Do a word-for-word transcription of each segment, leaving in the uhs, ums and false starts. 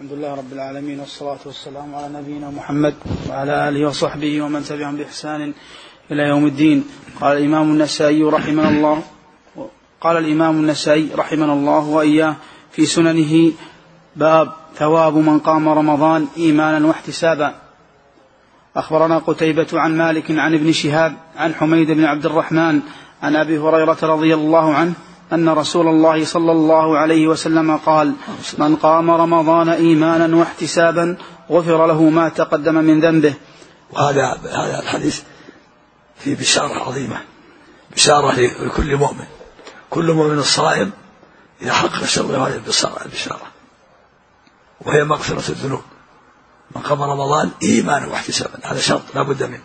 الحمد لله رب العالمين، والصلاة والسلام على نبينا محمد وعلى آله وصحبه ومن تبعهم بإحسان إلى يوم الدين. قال الإمام النسائي رحمه الله قال الإمام النسائي رحمه الله وإياه في سننه: باب ثواب من قام رمضان إيمانا واحتسابا. أخبرنا قتيبة عن مالك عن ابن شهاب عن حميد بن عبد الرحمن عن أبي هريرة رضي الله عنه أن رسول الله صلى الله عليه وسلم قال: من قام رمضان إيمانا واحتسابا غفر له ما تقدم من ذنبه. وهذا هذا الحديث فيه بشارة عظيمة، بشارة لكل مؤمن. كل مؤمن الصائم إذا حقق شره هذه البشارة، وهي مغفرة الذنوب. من قام رمضان إيمانا واحتسابا، هذا شرط لا بد منه،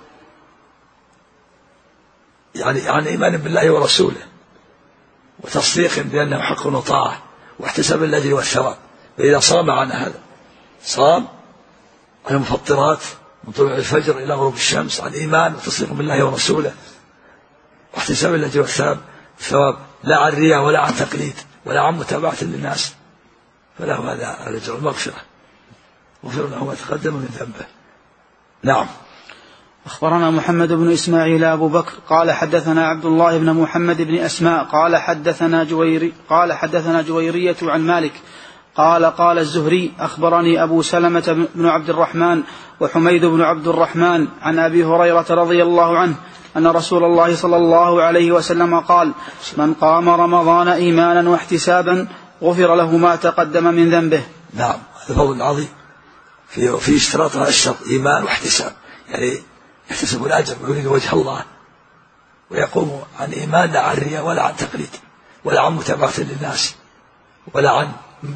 يعني يعني إيمان بالله ورسوله، وتصديق بأنه حق وطاعة، واحتساب الأجر والثواب. فإذا صام عن هذا، صام عن المفطرات من طلوع الفجر إلى غروب الشمس، عن إيمان وتصديق بالله ورسوله واحتساب الأجر والثواب، لا عن رياء ولا عن تقليد ولا عن متابعة للناس، فله هذا الأجر المغفرة، غفر له ما تقدم من ذنبه. نعم. أخبرنا محمد بن إسماعيل أبو بكر قال حدثنا عبد الله بن محمد بن أسماء قال حدثنا جويري قال حدثنا جويرية عن مالك قال قال الزهري: أخبرني أبو سلمة بن عبد الرحمن وحميد بن عبد الرحمن عن أبي هريرة رضي الله عنه أن رسول الله صلى الله عليه وسلم قال: من قام رمضان إيمانا واحتسابا غفر له ما تقدم من ذنبه. نعم، هذا فضل عظيم في في اشتراط هذا الشرط، إيمان واحتساب، يعني يحتسب الأجر ويريد وجه الله، ويقوم عن إيمان لا عن رياء ولا عن تقليد ولا عن متابعة للناس ولا عن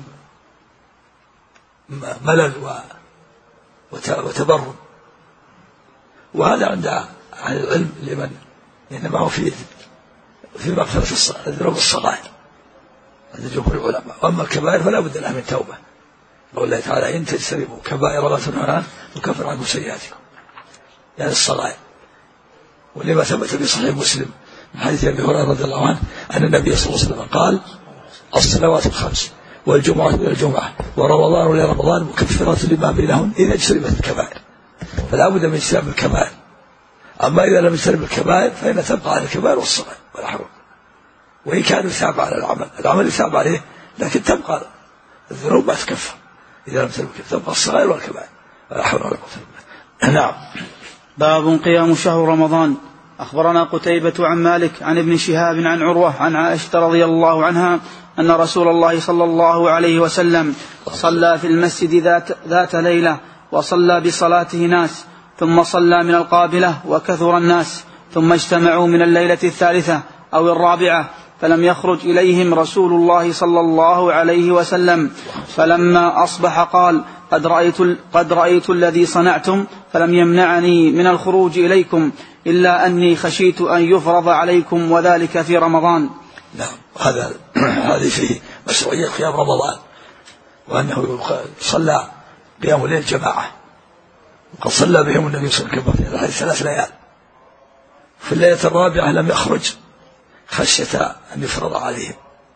ملل وتبرم. وهذا عند أهل العلم لمن إنما هو في في مغفرة الذنوب الصغائر عند جمهور العلماء، وأما الكبائر فلا بد لها من توبة. قال الله تعالى: إن تجتنبوا كبائر ما تنهون عنه نكفر عنكم سيئاتكم، يعني الصغائر. ولما ثبت في صحيح مسلم من حديث أبي هريرة رضي الله عنه أن النبي صلى الله عليه وسلم قال: الصلوات الخمس والجمعة إلى الجمعة ورمضان إلى رمضان مكفرات لما بينهن إذا اجتنبت الكبائر. فلا بد من اجتناب الكبائر، أما إذا لم يجتنب الكبائر فإن تبقى على الكبائر والصغائر ولا حرج، وإن كان يثاب على العمل العمل يثاب عليه، لكن تبقى الذنوب ما تكفر إذا لم تكفر، تبقى الصغائر والكبائر ولا حول ولا قوة إلا بالله. نعم. باب قيام شهر رمضان. أخبرنا قتيبة عن مالك عن ابن شهاب عن عروة عن عائشة رضي الله عنها أن رسول الله صلى الله عليه وسلم صلى في المسجد ذات, ذات ليلة، وصلى بصلاته ناس، ثم صلى من القابلة وكثر الناس، ثم اجتمعوا من الليلة الثالثة أو الرابعة، فلم يخرج إليهم رسول الله صلى الله عليه وسلم، فلما أصبح قال: قد رأيت, قد رأيت الذي صنعتم، فلم يمنعني من الخروج إليكم إلا أني خشيت أن يفرض عليكم، وذلك في رمضان. نعم، هذا هذه في مشروعية قيام رمضان، وأنه صلى قيام الليل جماعة، وقد صلى بهم النبي صلى الله عليه وسلم في ثلاث ليال. في الليلة الرابعة لم يخرج خشية أن يفرض عليهم،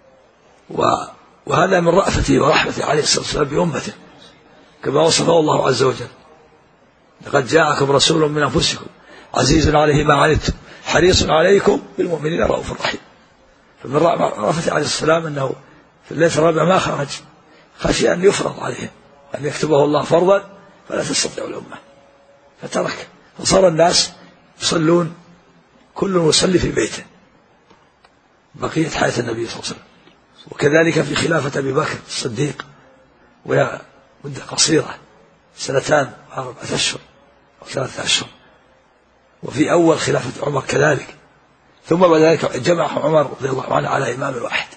وهذا من رأفته ورحمته عليه الصلاة والسلام بأمته، كما وصفه الله عز وجل: لقد جاءكم رسول من أنفسكم عزيز عليه ما عنتم حريص عليكم بالمؤمنين رؤوف رحيم. فمن رأفته عليه السلام أنه في الليلة الرابعة ما خرج خشي أن يفرض عليهم، أن يكتبه الله فرضا فلا تستطيع الأمة، فترك، فصار الناس يصلون كل يصلي في بيته بقية حياة النبي صلى الله عليه وسلم. وكذلك في خلافة أبي بكر الصديق، وهي مدة قصيرة، سنتان وأربعة أشهر أو ثلاثة أشهر. وفي أول خلافة عمر كذلك، ثم بعد ذلك جمع عمر رضي الله عنه على إمام واحد،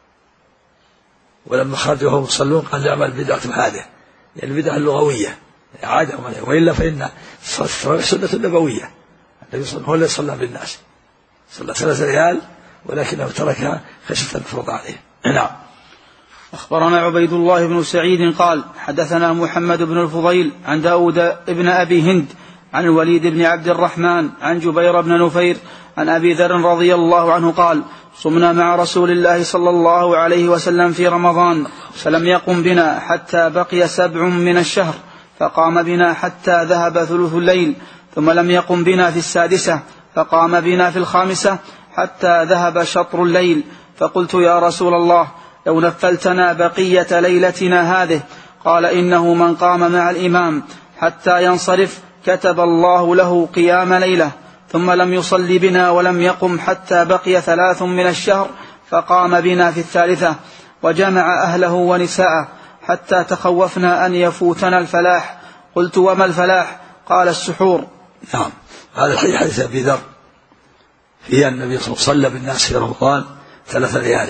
ولما خرجوا وهم يصلون قال: يعمل بدعة هذه، يعني البدعة اللغوية عادة، وإلا فإن الصلاة سنة نبوية. النبي صلى الله عليه وسلم هو الذي صلى بالناس، صلى ثلاث ليال، ولكنه تركها خشية الفرض عليه. نعم. أخبرنا عبيد الله بن سعيد قال حدثنا محمد بن الفضيل عن داود ابن أبي هند عن الوليد بن عبد الرحمن عن جبير بن نفير عن أبي ذر رضي الله عنه قال صمنا مع رسول الله صلى الله عليه وسلم في رمضان فلم يقم بنا حتى بقي سبع من الشهر فقام بنا حتى ذهب ثلث الليل ثم لم يقم بنا في السادسة فقام بنا في الخامسة حتى ذهب شطر الليل فقلت يا رسول الله لو نفلتنا بقية ليلتنا هذه قال إنه من قام مع الإمام حتى ينصرف كتب الله له قيام ليلة ثم لم يصل بنا ولم يقم حتى بقي ثلاث من الشهر فقام بنا في الثالثة وجمع أهله ونساءه حتى تخوفنا أن يفوتنا الفلاح قلت وما الفلاح قال السحور. نعم هذا الحديث حديث أبي ذر فيه النبي صلى الله عليه وسلم صلى بالناس في رمضان ثلاث ليال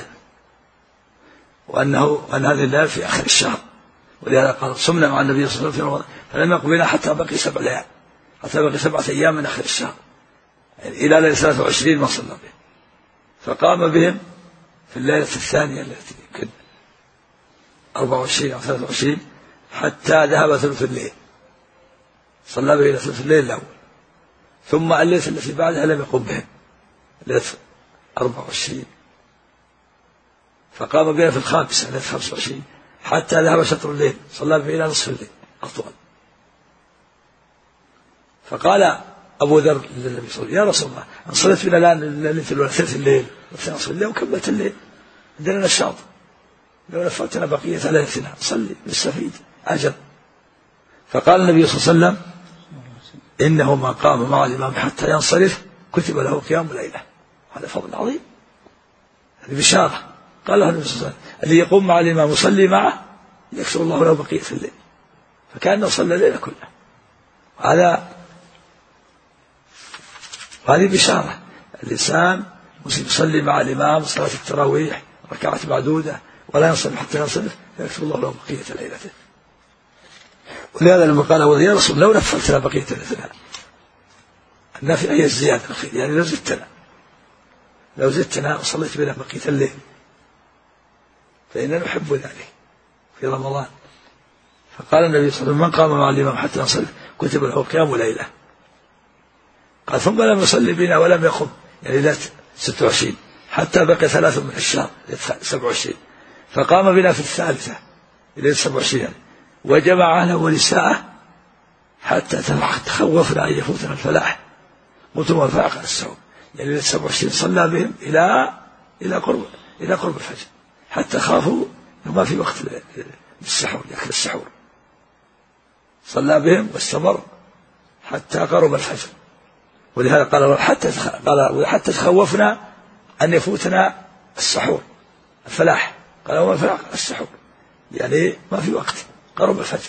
وأنه أن هذه الليالي في آخر الشهر ولهذا قال صمنا مع النبي صلى الله عليه وسلم في رمضان فلم يقم بنا حتى بقي سبع ليال حتى بقي سبعة أيام من آخر الشهر يعني إلى ليلة ثلاثة وعشرين ما صلى بهم فقام بهم في الليلة الثانية التي يمكن أربعة وعشرين أو ثلاثة وعشرين حتى ذهب ثلث الليل صلى به إلى ثلث الليل الأول ثم الليلة التي بعدها لم يقم بهم ليلة أربعة وعشرين فقام بها في الخامسة ليلة خمسة وعشرين حتى ذهب شطر الليل صلى به إلى نصف الليل أطول. فقال أبو ذر للنبي صلى الله عليه وسلم يا رسول الله أن صليت بنا الآن ثلث الليل وثلث الليل وكملت الليل عندنا نشاط لو نفعتنا بقية ليلتنا صلي بالسفيد أجل. فقال النبي صلى الله عليه وسلم إنه ما قام مع الإمام حتى ينصرف كتب له قيام ليلة هذا فضل عظيم هذه بشارة. قال له النبي صلى الله عليه وسلم الذي يقوم مع الإمام ويصلي معه يكسر الله له بقية الليل فكأنه صلى الليل كله. هذا هذه بشارة الإنسان يصلي مع الإمام صلاة التراويح ركعات معدودة ولا ينصرف حتى ينصرف فيكتب الله له بقية ليلته. ولهذا لما قال أبو ذر يا رسول لو نفلتنا بقية ليلتنا النافلة هي الزيادة الأخيرة يعني لو زدتنا لو زدتنا وصليت بنا بقية الليل فإننا نحب ذلك في رمضان. فقال النبي صلى الله عليه وسلم من قام مع الإمام حتى ينصرف كتب له قيام ليلة. قال ثم لم يصلي بنا ولم يقم يعني ليلة ستة وعشرين حتى بقي ثلاث من الشهر سبع وعشرين فقام بنا في الثالثة ليلة سبع وعشرين يعني وجمع أهله ونساءه حتى تخوفنا أن يفوتنا الفلاح قلت ما الفلاح قال السحور يعني ليلة سبع وعشرين صلى بهم إلى إلى قرب إلى قرب الفجر حتى خافوا أنه ما في وقت للسحور يأكل السحور صلى بهم واستمر حتى قرب الفجر. ولهذا قال حتى قال حتى تخوفنا أن يفوتنا السحور الفلاح قال وما الفلاح السحور يعني ما في وقت قرب الفجر.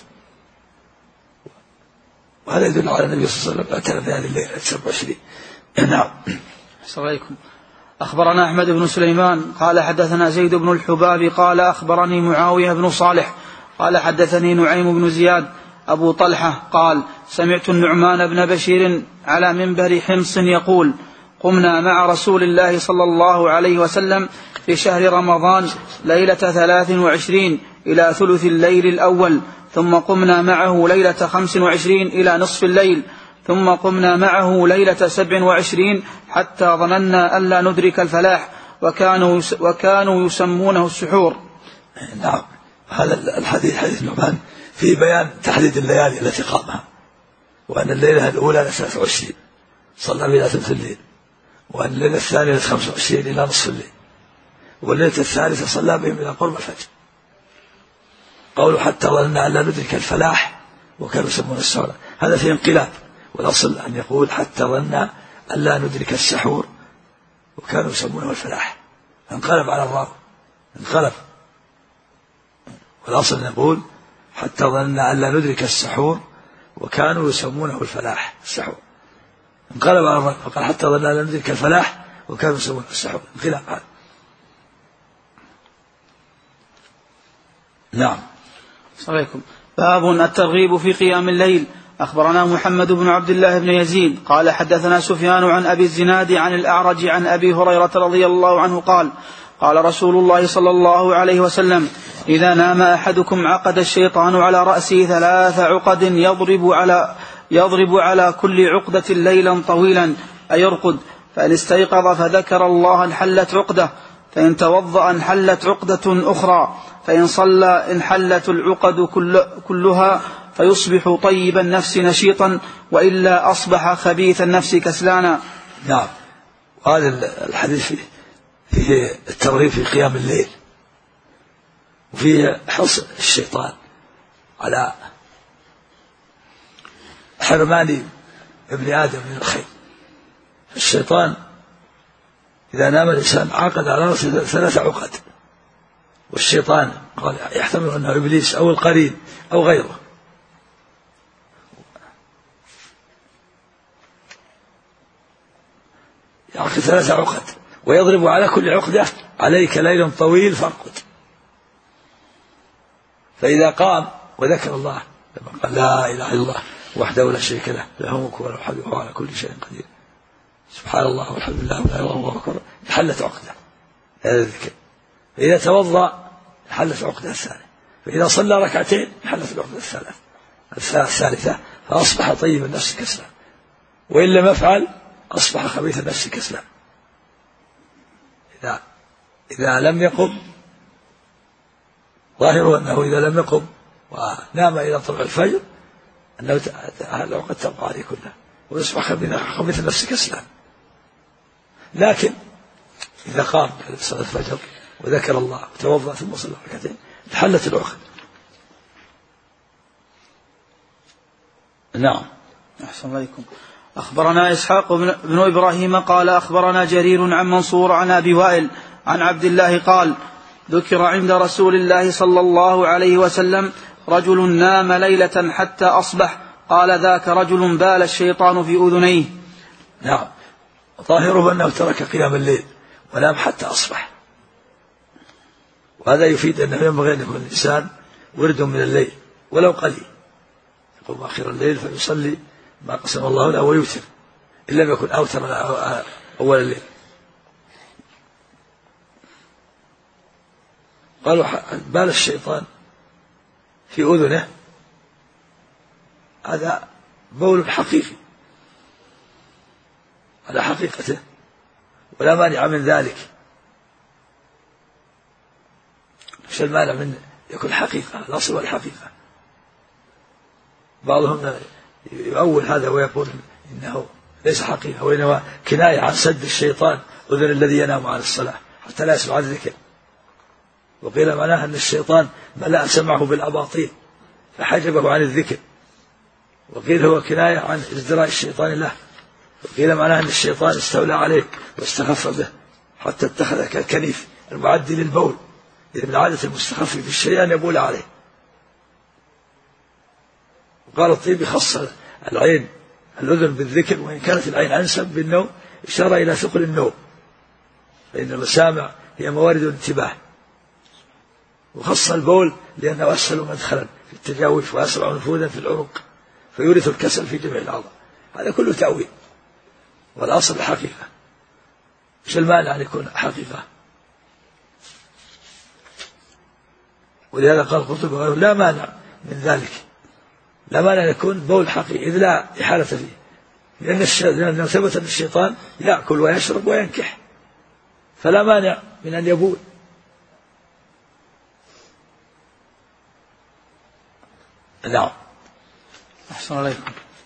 وهذا يدل على النبي صلى الله عليه وسلم أتى في هذه الليلة سبع وعشرين. نعم. السلام عليكم. أخبرنا أحمد بن سليمان قال حدثنا زيد بن الحباب قال أخبرني معاوية بن صالح قال حدثني نعيم بن زياد أبو طلحة قال سمعت النعمان بن بشير على منبر حمص يقول قمنا مع رسول الله صلى الله عليه وسلم في شهر رمضان ليلة ثلاث وعشرين إلى ثلث الليل الأول ثم قمنا معه ليلة خمس وعشرين إلى نصف الليل ثم قمنا معه ليلة سبع وعشرين حتى ظننا ألا ندرك الفلاح وكانوا, وكانوا يسمونه السحور. نعم هذا الحديث حديث نعمان في بيان تحديد الليالي التي قامها وأن الليلة الأولى ثلاث وعشرين صلى بها ثلث الليل وأن الليلة الثانية خمس وعشرين إلى نصف الليل والليلة الثالثة صلى بهم إلى قرب الفجر. قولوا حتى ظننا أن لا ندرك الفلاح وكانوا يسمون السحور هذا في انقلاب والأصل أن يقول حتى ظننا أن لا ندرك السحور وكانوا يسمونه الفلاح انقلب على الراوي انقلب والأصل أن يقول حتى ظننا أن لا ندرك السحور وكانوا يسمونه الفلاح السحور انقلب على الراوي فقال حتى ظننا أن لا ندرك الفلاح وكانوا يسمونه السحور انقلاب هذا. نعم. السلام عليكم. باب الترغيب في قيام الليل. أخبرنا محمد بن عبد الله بن يزيد قال حدثنا سفيان عن أبي الزناد عن الأعرج عن أبي هريرة رضي الله عنه قال قال رسول الله صلى الله عليه وسلم إذا نام أحدكم عقد الشيطان على رأسه ثلاث عقد يضرب على يضرب على كل عقدة ليلا طويلا أيرقد، فإن استيقظ فذكر الله انحلت عقدة، فإن توضأ انحلت عقدة أخرى، فإن صلى انحلت العقد كل كلها، فيصبح طيب النفس نشيطا، وإلا أصبح خبيث النفس كسلانا. نعم. وهذا الحديث فيه, فيه الترغيب في قيام الليل، وفيه حصن الشيطان على حرمان ابن آدم من الخير. الشيطان إذا نام الإنسان عقد على رأسه ثلاث عقد، والشيطان قال يحتمل أنه إبليس أو القرين أو غيره. يعقد ثلاث عقد ويضرب على كل عقدة عليك ليل طويل فارقد. فإذا قام وذكر الله لما قال لا إله إلا الله وحده لا شريك له له الملك وله الحمد وهو على كل شيء قدير سبحان الله والحمد لله ولا إله إلا الله أكبر، انحلت عقدة هذا الذكر. فإذا توضأ انحلت عقدة الثانية، فإذا صلى ركعتين انحلت العقدة الثالثة الثالثة فأصبح طيب النفس كسلا، وإن لم يفعل أصبح خبيث النفس كسلا. إذا إذا لم يقم، ظاهره أنه إذا لم يقم ونام إلى طلوع الفجر أنه العقد تبقى عليه كلها ويصبح خبيث النفس كسلا. لكن إذا قام صلاة الفجر وذكر الله وتوضأ ثم صلى ركعتين انحلت العقد. نعم. أحسن عليكم. أخبرنا إسحاق بن إبراهيم قال أخبرنا جرير عن منصور عن أبي وائل عن عبد الله قال ذكر عند رسول الله صلى الله عليه وسلم رجل نام ليلة حتى أصبح، قال ذاك رجل بال الشيطان في أذنيه. نعم. ظاهره أنه ترك قيام الليل ونام حتى أصبح، وهذا يفيد أنه ينبغي أن يكون الإنسان ورد من الليل ولو قليل، يقوم آخر الليل فيصلي ما قسم الله له ويوتر إن لم يكن أوتر أول الليل. قالوا بال الشيطان في أذنه، هذا بول حقيقي على حقيقته ولا مانع من ذلك. مش المانع من يكون حقيقة، الأصل والحقيقة. بعضهم يؤول هذا ويقول إنه ليس حقيقة وإنما كناية عن سد الشيطان أذن الذي ينام عن الصلاة حتى لا يسمع الذكر. وقيل معناه أن الشيطان ملأ سمعه بالأباطيل فحجبه عن الذكر، وقيل هو كناية عن ازدراء الشيطان له، وقيل معناه أن الشيطان استولى عليه واستخف به حتى اتخذ كالكنيف المعد للبول، إذ من عادة المستخف بالشيء أن يبول عليه. وقال الطيبي خص العين الأذن بالذكر، وإن كانت العين أنسب بالنوم إشارة إلى ثقل النوم، فإن المسامع هي موارد الانتباه. وخص البول لأنه أسهل مدخلا في التجاوز وأسرع نفوذا في العروق فيورث الكسل في جميع الأعضاء. هذا كله تأويل، والأصل الحقيقة. مش المانع أن يكون حقيقة. ولهذا قال القرطبي لا مانع من ذلك، لا مانع أن يكون بول حقيقي إذ لا إحالة فيه، لأن ثبت أن الشيطان يأكل ويشرب وينكح، فلا مانع من أن يبول. نعم. أحسن عليكم.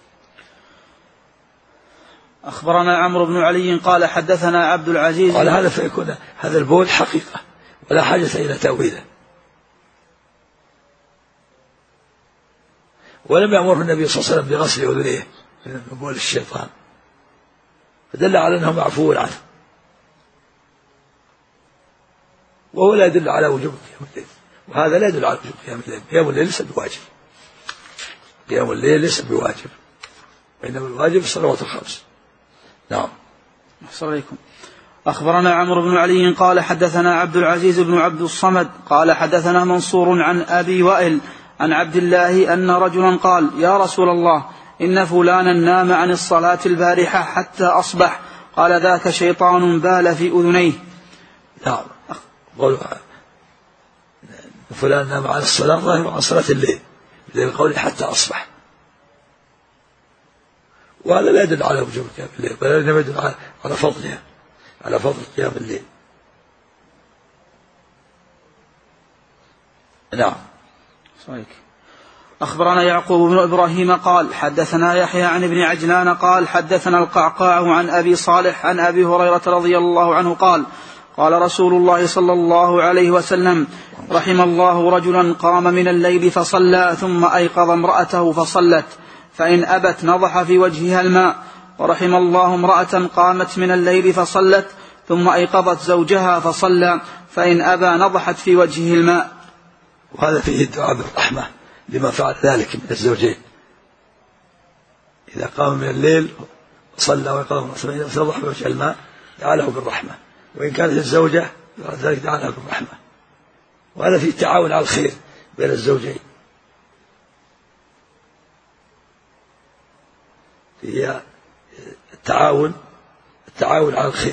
أخبرنا عمرو بن علي قال حدثنا عبد العزيز قال هذا فيكون هذا البول حقيقة ولا حاجة إلى تأويله. ولم يأمره النبي صلى الله عليه وسلم بغسل أذنيه من بول الشيطان، فدل على أنه معفو عنه، وهو لا يدل على وجوب قيام الليل، وهذا لا يدل على وجوب قيام الليل. قيام الليل ليس بواجب، قيام الليل ليس بواجب، وإنما الواجب الصلوات الخمس. نعم. أحسن عليكم. أخبرنا عمرو بن علي قال حدثنا عبد العزيز بن عبد الصمد قال حدثنا منصور عن أبي وائل عن عبد الله أن رجلا قال يا رسول الله إن فلانا نام عن الصلاة البارحة حتى أصبح، قال ذاك شيطان بال في أذنيه. نعم. قولوا فلان نام عن الصلاة ظاهر عن صلاة الليل، لقوله حتى أصبح. وهذا لا يدل على وجوب قيام الليل، بل إنما يدل على فضلها، على فضل قيام الليل. نعم. صحيح. أخبرنا يعقوب بن إبراهيم قال حدثنا يحيى عن ابن عجلان قال حدثنا القعقاع عن أبي صالح عن أبي هريرة رضي الله عنه قال قال رسول الله صلى الله عليه وسلم رحم الله رجلا قام من الليل فصلى ثم أيقظ امرأته فصلت فإن أبت نضح في وجهها الماء، ورحم الله امرأة قامت من الليل فصلت ثم أيقظت زوجها فصلى فإن أبى نضحت في وجهه الماء. وهذا فيه الدعاء بالرحمة لما فعل ذلك من الزوجين، إذا قام من الليل صلى وقام فنضح بوجه الماء دعا له بالرحمة، وإن كانت الزوجة ذلك دعا له بالرحمة. وهذا فيه التعاون على الخير بين الزوجين، هي التعاون التعاون على الخير.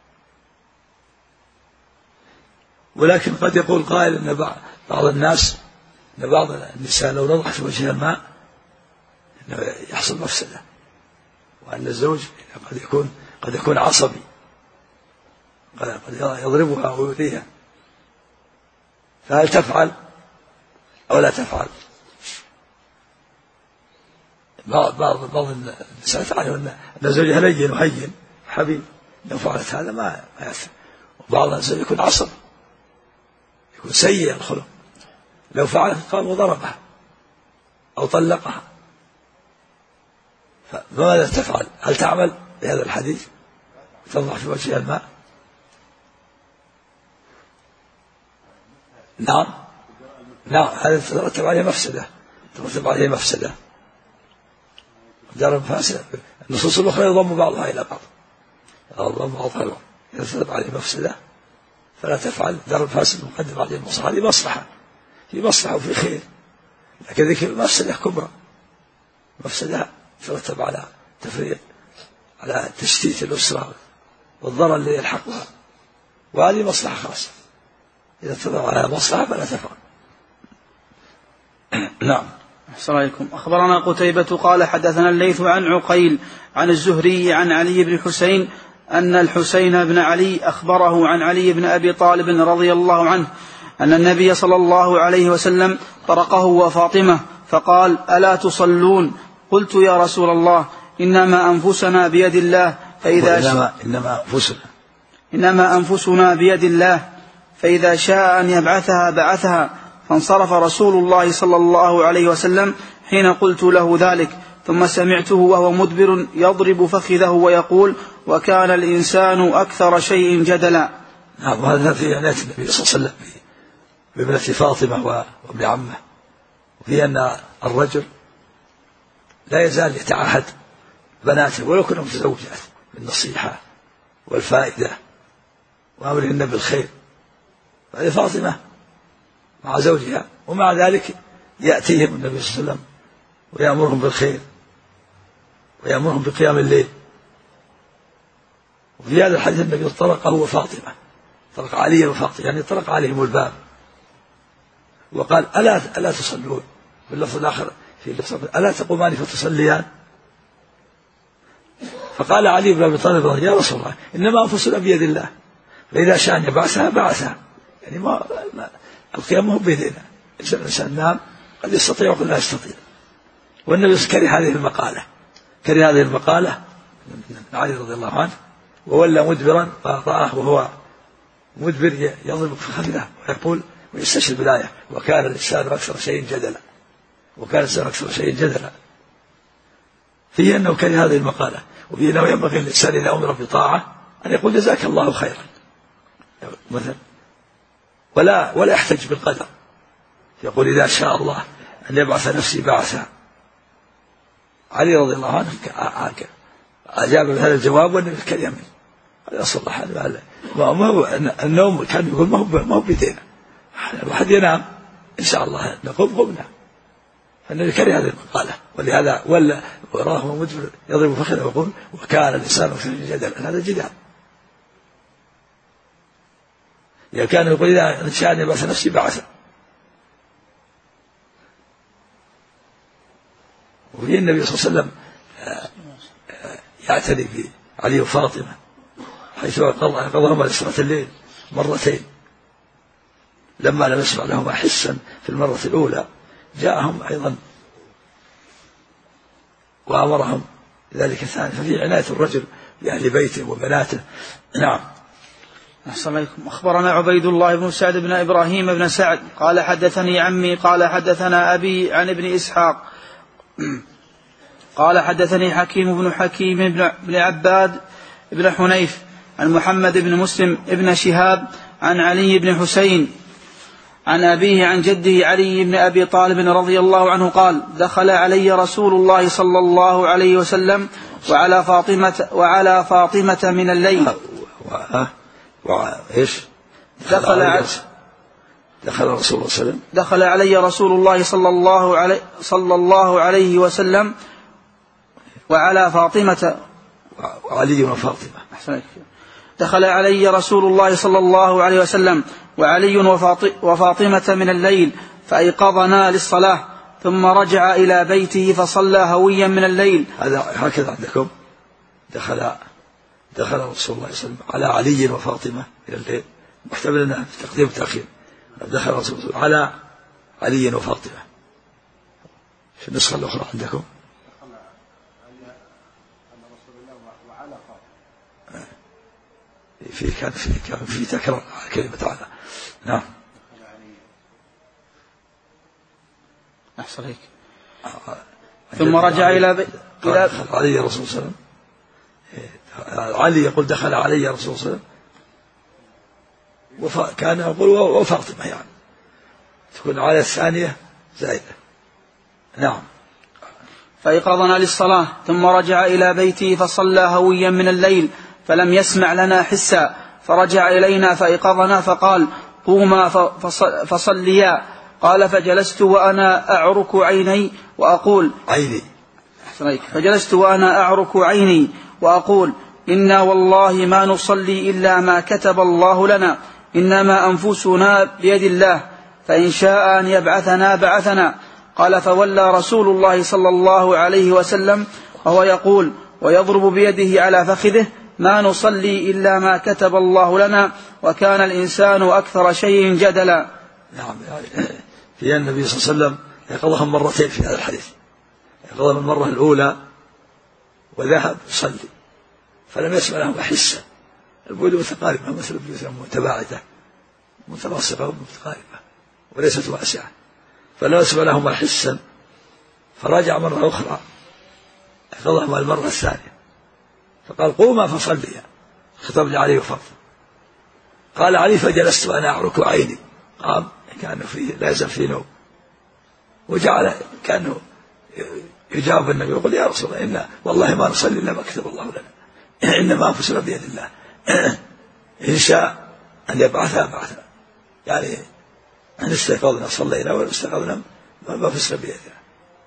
ولكن قد يقول قائل أن بعض الناس أن بعض النساء لو نضحت في وجه الماء يحصل مفسدة، وأن الزوج قد يكون قد يكون عصبي، قد يضربها ويؤذيها، فهل تفعل أو لا تفعل؟ بعض بعض بعض النساء تعلم أن زوجها لين وهين حبيب، لو فعلت هذا ما ما يأثر. وبعض الناس يكون عصبي، يكون سيء الخلق، لو فعلت قام وضربها أو طلقها، فماذا تفعل؟ هل تعمل بهذا الحديث تضع في وجهها الماء؟ نعم نعم، هذا ترتب عليه مفسدة، ترتب عليه مفسدة دار فاسدة. النصوص الأخرى يضم بعضها إلى بعض، يضم بعضها إلى بعض، يرتب عليه مفسدة فلا تفعل. دار الفاسد مقدم عليه المصلحة، هذه مصلحة، في مصلحة وفي خير، لكن ذيك مفسدة كبرى، مفسدة ترتب على تفريط، على تشتيت الأسرة والضرر اللي يلحقها، وهذه مصلحة خاصة، إذا تدور على مصلحة فلا تفعل. نعم. أحسن عليكم. أخبرنا قتيبة قال حدثنا الليث عن عقيل عن الزهري عن علي بن حسين أن الحسين بن علي أخبره عن علي بن أبي طالب رضي الله عنه أن النبي صلى الله عليه وسلم طرقه وفاطمة فقال ألا تصلون؟ قلت يا رسول الله إنما أنفسنا بيد الله فإذا إنما, إنما, أنفسنا. إنما أنفسنا بيد الله فإذا شاء أن يبعثها بعثها. فانصرف رسول الله صلى الله عليه وسلم حين قلت له ذلك، ثم سمعته وهو مدبر يضرب فخذه ويقول وكان الإنسان أكثر شيء جدلا. نعم. وهذا في عناية النبي صلى الله عليه وسلم بابنة فاطمة وابن عمه، وفي أن الرجل لا يزال يتعاهد بناته ولو كانوا متزوجات بالنصيحة والفائدة وأمرهن بالخير. هذه فاطمة مع زوجها، ومع ذلك يأتيهم النبي صلى الله عليه وسلم ويأمرهم بالخير ويأمرهم بقيام الليل. وفي هذا الحديث النبي طرقه وفاطمة، طرق علي وفاطمة، يعني طرق عليهم الباب وقال ألا ألا تصلون؟ باللفظ الآخر في اللفظ ألا تقومان فتصليان؟ فقال علي بن أبي طالب يا رسول الله إنما أنفسنا بيد الله فإذا شاء أن يبعثها بعثها، يعني ما, ما القيام ما هو بيدنا، الإنسان نام قد يستطيع وقد لا يستطيع. والنبي كره هذه المقالة، كره هذه المقالة من علي رضي الله عنه، وولى مدبرا فأطاعه وهو مدبر يضرب في خذله ويقول ويستشهد بالآية وكان الإنسان أكثر شيء جدلا، وكان الإنسان أكثر شيء جدلا. فيه أنه كره هذه المقالة، وفيه أنه ينبغي الإنسان إذا أمر بطاعة أن يقول جزاك الله خيرا مثلا، ولا ولا يحتج بالقدر، يقول إذا شاء الله أن يبعث نفسي بعثها. علي رضي الله عنه أجاب بهذا الجواب والنبي كان يمين. هذا أصل هذا ما هو النوم، كان يقول ما هو ما هو بيدينا، الواحد ينام إن شاء الله نقوم قمنا. فالنبي كره هذه المقالة، ولهذا ولا وراه مدبر يضرب فخذه ويقول وكان الإنسان في جدلا. هذا جدال، إذا كان يقول إذا شاء أن يبعث نفسي بعث. وفي النبي صلى الله عليه وسلم يعتني بعلي وفاطمة، حيث قضاهما لصلاة الليل مرتين. لما لم يسمع لهما حسا في المرة الأولى جاءهم أيضا وأمرهم ذلك الثاني، ففي عناية الرجل بأهل بيته وبناته. نعم. أحسن عليكم. أخبرنا عبيد الله بن سعد بن إبراهيم بن سعد قال حدثني عمي قال حدثنا أبي عن ابن إسحاق قال حدثني حكيم بن حكيم بن عباد بن حنيف عن محمد بن مسلم بن شهاب عن علي بن حسين عن أبيه عن جده علي بن أبي طالب رضي الله عنه قال دخل علي رسول الله صلى الله عليه وسلم وعلى فاطمة وعلى فاطمة من الليل. وإيش؟ دخل علي دخل رسول الله صلى الله عليه وسلم دخل علي رسول الله صلى الله عليه صلى الله عليه وسلم وعلى فاطمة وعلي وفاطمة. دخل علي رسول الله صلى الله عليه وسلم وعلي وفاطمة من الليل فأيقظنا للصلاة ثم رجع إلى بيته فصلى هويا من الليل. هذا هكذا عندكم؟ دخل دخل رسول الله صلى الله عليه وسلم على علي وفاطمة من الليل، محتمل أنه تقديم وتأخير. دخل رسول الله على علي وفاطمة. في النسخة الأخرى عندكم؟ في كان في كان في تكرار على كلمة على. نعم. أحسن هيك. ثم رجع إلى بيت إلى علي رسول الله صلى الله عليه وسلم. علي يقول دخل علي رسول الله صلى الله عليه وسلم، وكان يقول وفاطمة، يعني تكون على الثانية زائدة. نعم. فأيقظنا للصلاة ثم رجع إلى بيته فصلى هويا من الليل فلم يسمع لنا حسا، فرجع إلينا فأيقظنا فقال قوما فصليا. قال فجلست وأنا أعرك عيني وأقول عيني فجلست وأنا أعرك عيني وأقول إنا والله ما نصلي إلا ما كتب الله لنا، إنما أنفسنا بيد الله، فإن شاء أن يبعثنا بعثنا. قال فولى رسول الله صلى الله عليه وسلم وهو يقول ويضرب بيده على فخذه ما نصلي إلا ما كتب الله لنا، وكان الإنسان أكثر شيء جدلا. نعم. في النبي صلى الله عليه وسلم يقضهم مرتين في هذا الحديث، يقضهم المرة الأولى وذهب يصلي فلم يسمع لهم حسا، البيوت متقاربة مثل البيوت متباعدة متلاصقة ومتقاربة وليست واسعة، فلم يسمع لهم حسا، فرجع مرة أخرى يقضهم المرة الثانية فقال قوما فصليا، خطب لعلي وفاطمة. قال علي فجلست وأنا أعرك عيني، قام كان فيه لا يزال فيه نوم، وجعل كأنه يجاوب النبي يقول يا رسول الله إن والله ما نصلي إلا ما كتب الله لنا، إنما أنفسنا بيد الله، إن شاء أن يبعثها بعثنا، يعني أن استيقظنا صلينا وإن استيقظنا ما أنفسنا بيدنا.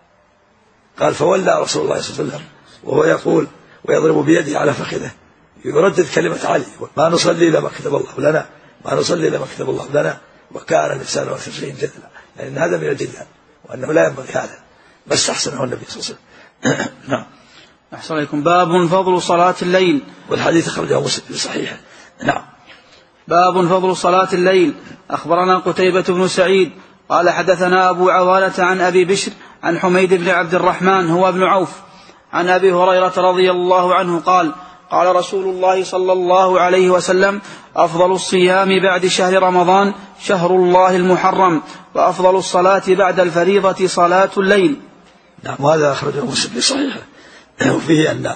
قال فولى رسول الله صلى الله عليه وسلم وهو يقول ويضرب بيده على فخذه يردد كلمة علي ما نصلي إلا ما كتب الله لنا، ما نصلي إلا ما كتب الله لنا، وكان الإنسان أكثر شيء جدلا، لأن هذا من الجدال وأنه لا ينبغي هذا، بس أحسنه النبي صلى الله عليه وسلم. نعم. أحسن عليكم. باب فضل صلاة الليل، والحديث أخرجه مسلم في صحيحه. نعم. باب فضل صلاة الليل. أخبرنا قتيبة بن سعيد قال حدثنا أبو عوانة عن أبي بشر عن حميد بن عبد الرحمن هو ابن عوف عن أبي هريرة رضي الله عنه قال قال رسول الله صلى الله عليه وسلم أفضل الصيام بعد شهر رمضان شهر الله المحرم، وأفضل الصلاة بعد الفريضة صلاة الليل. نعم. وهذا أخرجه مسلم في صحيحه، وفيه أن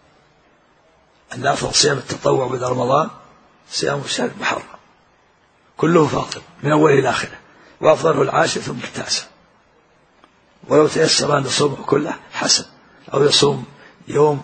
أن أفضل صيام التطوع بعد رمضان صيام الشهر المحرم كله فاضل من أوله إلى آخره، وأفضله العاشر ثم التاسع، ولو تيسر أن يصومه كله حسن، أو يصوم يوم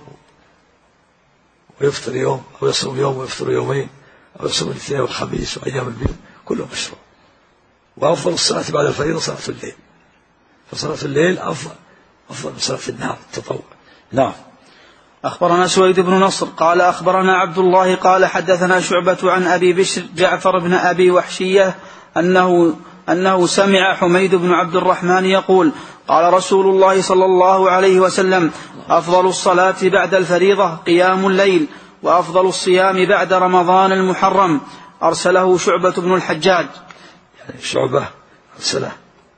ويفطر يوم، أو يصوم يوم ويفطر يومين، أو يصوم الاثنين والخميس وأيام البيض، كله مشروع. وأفضل الصلاة بعد الفريضة صلاة الليل، فصلاة الليل أفضل أفضل من صلاة النهار التطوع. نعم. أخبرنا سويد بن نصر قال أخبرنا عبد الله قال حدثنا شعبة عن أبي بشر جعفر بن أبي وحشية أنه أنه سمع حميد بن عبد الرحمن يقول قال رسول الله صلى الله عليه وسلم أفضل الصلاة بعد الفريضة قيام الليل، وأفضل الصيام بعد رمضان المحرم. أرسله شعبة بن الحجاج. يعني شعبة أرسله،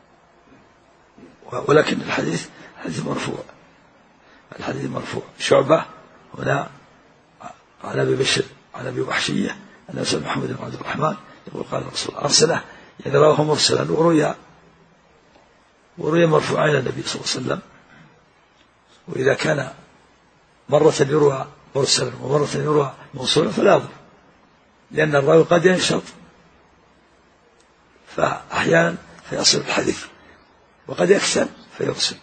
ولكن الحديث حديث مرفوع، الحديث مرفوع. شعبة هنا عن أبي بشر عن أبي وحشية أن أرسل محمد بن عبد الرحمن يقول قال الرسول أرسله، يعني رواه مرسلا ورؤيا ورؤيا مرفوعا إلى النبي صلى الله عليه وسلم. وإذا كان مرة يروى مرسلا ومرة يروى موصولا فلا يضر، لأن الراوي قد ينشط فأحيانا فيصل الحديث وقد يكسل فيرسل.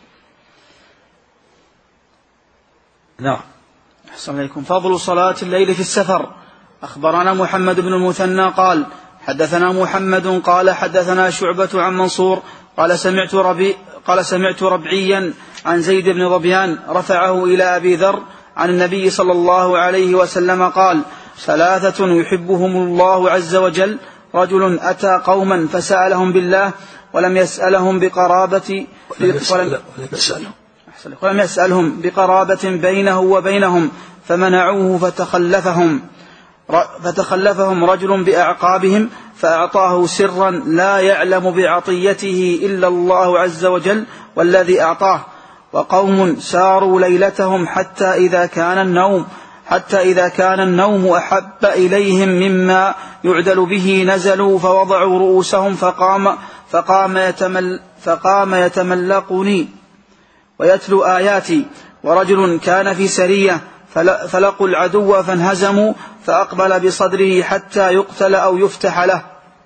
نعم. أحسن عليكم. فضل صلاة الليل في السفر. أخبرنا محمد بن المثنى قال حدثنا محمد قال حدثنا شعبة عن منصور قال سمعت ربي قال سمعت ربعيا عن زيد بن ظبيان رفعه إلى أبي ذر عن النبي صلى الله عليه وسلم قال ثلاثة يحبهم الله عز وجل: رجل أتى قوما فسألهم بالله ولم يسألهم بقرابة ولم, ولم يسألهم بقرابة بينه وبينهم فمنعوه فتخلفهم فتخلفهم رجل بأعقابهم فأعطاه سرا لا يعلم بعطيته إلا الله عز وجل والذي أعطاه. وقوم ساروا ليلتهم حتى إذا كان النوم حتى إذا كان النوم أحب إليهم مما يعدل به نزلوا فوضعوا رؤوسهم فقام فقام يتمل فقام يتملقني ويتلو آياتي. ورجل كان في سرية فلقوا العدو فانهزموا فأقبل بصدره حتى يقتل أو يفتح له.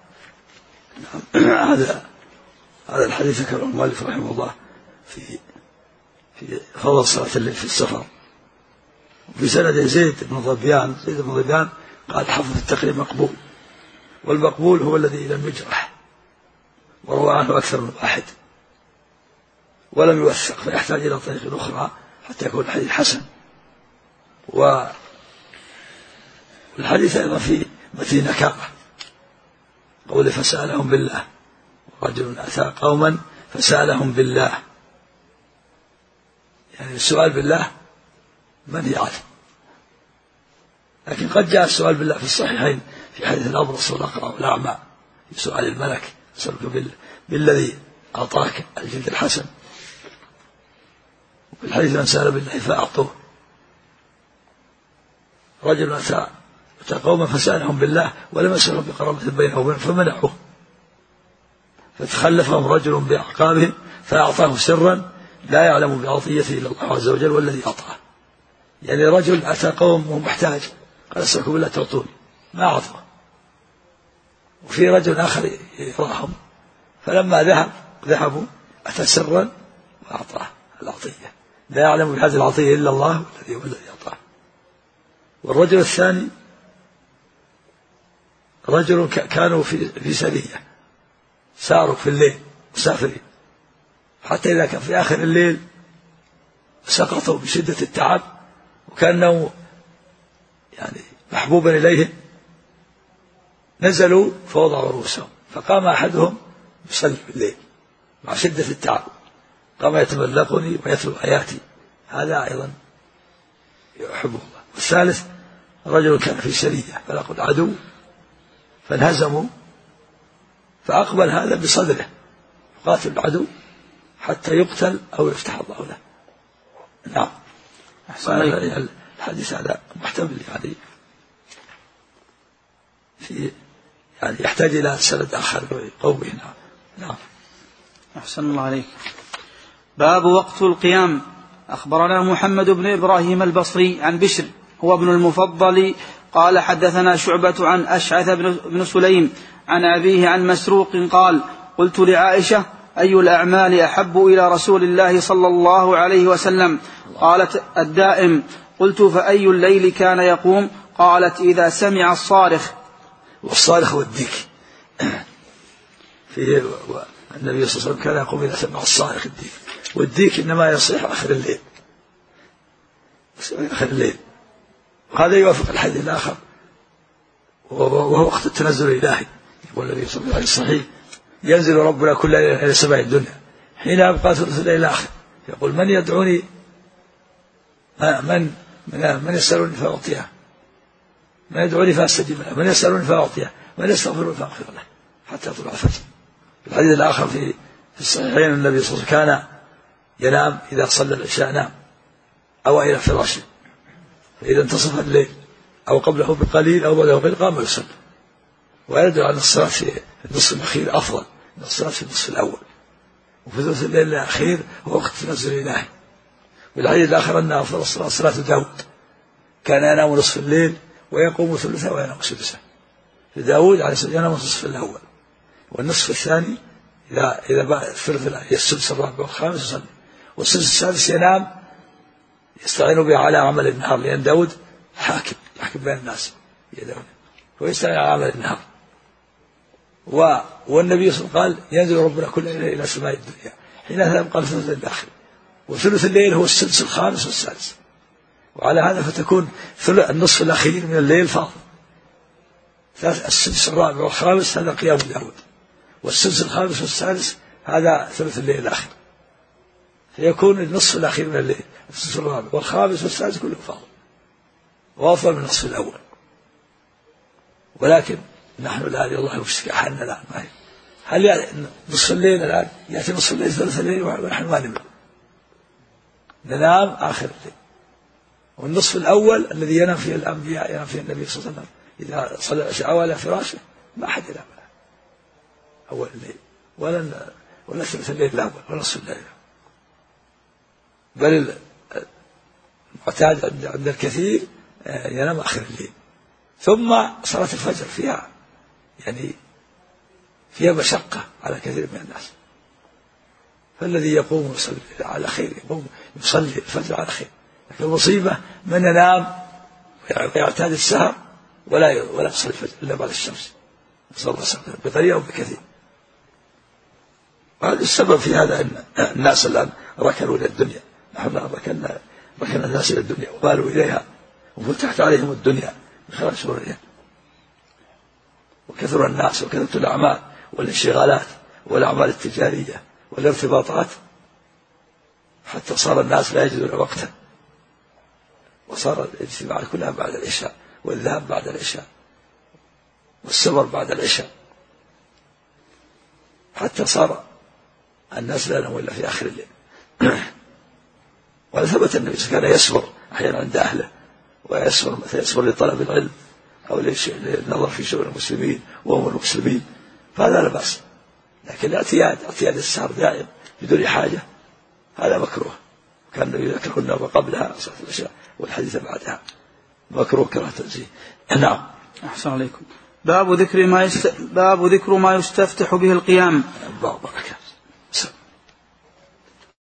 هذا هذا الحديث ذكره المؤلف رحمه الله في في فضل صلاة الليل في السفر. وفي سند زيد بن ظبيان زيد بن ظبيان قال حفظ التقريب مقبول، والمقبول هو الذي لم يجرح وروى عنه أكثر من واحد ولم يوثق فيحتاج إلى طريق أخرى حتى يكون الحديث حسن. والحديث أيضا في متين نكارة قول فسألهم بالله، رجل أتى قوما فسألهم بالله، يعني السؤال بالله منهي عنه، لكن قد جاء السؤال بالله في الصحيحين في حديث الأبرص والأقرع والأعمى في سؤال الملك سألك بالذي أعطاك الجلد الحسن، وفي الحديث من سأل بالله فأعطوه. رجل أتى أتى قوما فسألهم بالله ولم يسألهم بقرابة بينه وبينهم فمنعوه فتخلفهم رجل بأعقابهم فأعطاه سرا لا يعلم بعطيته إلا الله عز وجل والذي أعطاه. يعني رجل أتى قوم ومحتاج قال أسألكم بالله تعطوني ما أعطوا. وفي رجل آخر يراهم فلما ذهب ذهبوا أتى سرا وأعطاه العطية، لا يعلم بهذه العطية إلا الله والذي والذي أعطاه. والرجل الثاني رجل كانوا في في سرية ساروا في الليل مسافرين حتى إذا كان في آخر الليل سقطوا بشدة التعب وكانوا يعني محبوبا إليهم، نزلوا فوضعوا رؤوسهم فقام أحدهم يصلي بالليل مع شدة التعب، قام يتملقني ويتلو آياتي، هذا أيضا يحبه الله. والثالث رجل كان في سرية فلقوا العدو فانهزموا فأقبل هذا بصدره قاتل العدو حتى يقتل أو يفتح الله له. نعم. الحديث هذا محتمل يعني في يعني يحتاج إلى سند آخر قوي. نعم. نعم. أحسن الله عليك. باب وقت القيام. أخبرنا محمد بن إبراهيم البصري عن بشر هو ابن المفضل قال حدثنا شعبة عن أشعث بن سليم عن أبيه عن مسروق قال قلت لعائشة أي الأعمال أحب إلى رسول الله صلى الله عليه وسلم؟ قالت الدائم. قلت فأي الليل كان يقوم؟ قالت إذا سمع الصارخ. والصارخ هو الديك. فيه النبي صلى الله عليه وسلم كان يقوم إذا سمع الصارخ الديك، والديك إنما يصيح آخر الليل آخر الليل. وهذا يوافق الحديث الآخر وهو وقت التنزل الإلهي، يقول النبي صلى الله عليه وسلم ينزل ربنا كل ليلة إلى سماء الدنيا حين أبقى ثلث الليل الآخر يقول من يدعوني من من, من يسألني فأعطيه، من يدعوني فأستجيب له، من يسألني فأعطيه، من يستغفرني فأغفر له، حتى يطلع الفجر. في الحديث الآخر في في الصحيحين النبي صلى الله عليه وسلم كان ينام إذا صلى العشاء نام أو إلى فراشه، فإذا انتصف الليل أو قبله بقليل أو بعده بقليل قام يصلي. ويدعو أن الصلاة في النصف الأخير أفضل من الصلاة في النصف الأول، وفي ثلث الليل الأخير هو وقت تنزل الإلهي. والحديث الآخر أن أفضل الصلاة صلاة داود، كان ينام نصف الليل ويقوم ثلثه وينام سدسه. لداود عليه السلام ينام النصف الأول، والنصف الثاني إذا إذا بعد الثلث السدس الرابع والخامس يصلي، والسدس السادس ينام يستعين به على عمل النهار، لأن داود حاكم يحكم بين الناس يا داود، ويستعين على عمل النهار. و... والنبي صلى الله عليه وسلم قال ينزل ربنا كل ليلة إلى سماء الدنيا حين يبقى الثلث الآخر، وثلث الليل هو السدس الخامس والسادس. وعلى هذا فتكون النصف الأخير من الليل فاضل. السدس الرابع والخامس هذا قيام داود، والسدس الخامس والسادس هذا ثلث الليل الآخر، فيكون النصف الأخير من الليل السدس الرابع والخامس والسادس كله فاضل وأفضل من النصف الأول. ولكن نحن الآن الله يشتكي حالنا الآن، هل يعني نصف الليل الآن يأتي نصف الليل ثلث الليل ونحن ما ننام، ننام آخر الليل. والنصف الأول الذي ينام فيه الأنبياء ينام فيه النبي صلى الله عليه وسلم إذا صلى العشاء على فراشه ما أحد ينام أول الليل ولا ولا ثلث الليل الأول ولا نصف الليل، بل المعتاد عند الكثير ينام آخر الليل. ثم صلاة الفجر فيها يعني فيها مشقة على كثير من الناس، فالذي يقوم يصلي على خير، يقوم يصلي الفجر على خير. لكن المصيبة من ينام ويعتاد السهر ولا ولا يصلي الفجر إلا بعد الشمس، صلى الله عليه وسلم بقليل أو بكثير. وهذا السبب في هذا أن الناس الآن ركنوا إلى الدنيا، نحن ركنا ركن الناس إلى الدنيا وقالوا إليها وفتحت عليهم الدنيا من خلال شرورها، وكثر الناس وكثرت الأعمال والانشغالات والأعمال التجارية والارتباطات، حتى صار الناس لا يجدون وقتا، وصار الاجتماع كلها بعد العشاء، والذهاب بعد العشاء، والسفر بعد العشاء، حتى صار الناس لا ينامون إلا في آخر الليل. ولا ثبت النبي كان يصبر أحيانا عند أهله، ويصبر مثلا يصبر لطلب العلم أو للنظر في شؤون المسلمين وأمور المسلمين، فهذا لا بأس. لكن الاعتياد اعتياد السهر دائم بدون حاجة هذا مكروه. كان النبي يذكر النوم قبلها صلاة العشاء والحديث بعدها مكروه كراهة تنزيه. نعم. أحسن عليكم. باب ذكر ما يست... باب ذكر ما يستفتح به القيام. باب بركة.